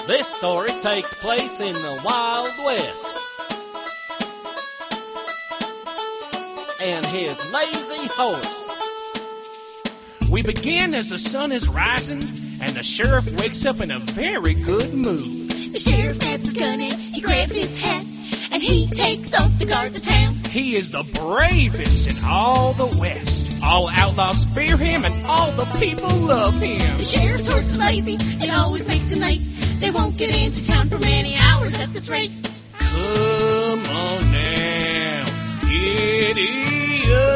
This story takes place in the Wild West. And his lazy horse. We begin as the sun is rising, and the sheriff wakes up in a very good mood. The sheriff grabs his gun and he grabs his hat, and he takes off to guard the town. He is the bravest in all the West. All outlaws fear him, and all the people love him. The sheriff's horse is lazy, it always makes him late. They won't get into town for many hours at this rate. Come on now, giddy up.